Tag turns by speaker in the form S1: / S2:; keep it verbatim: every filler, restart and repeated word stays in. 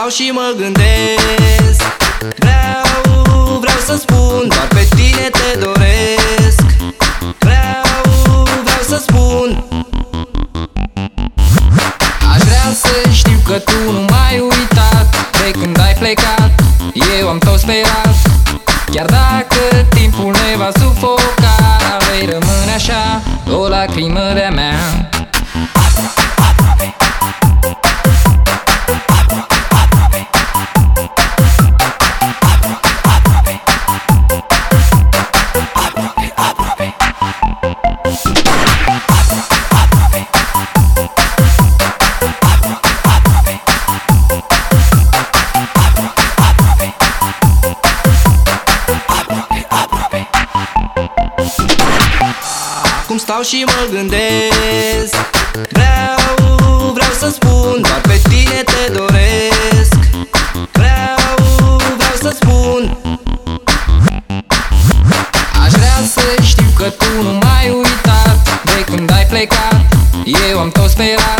S1: stau și mă gândesc, Vreau, vreau să spun, doar pe tine te doresc. Vreau, vreau să spun, aș vrea să știu că tu nu m-ai uitat de când ai plecat. Eu am tot sperat, chiar dacă timpul ne va sufoca, vei rămâne așa, o lacrimă de-a mea. Acum stau și mă gândesc, Vreau, vreau să spun, doar pe tine te doresc. Vreau, vreau să spun, aș vrea să știu că tu nu m-ai uitat de când ai plecat. Eu am tot sperat,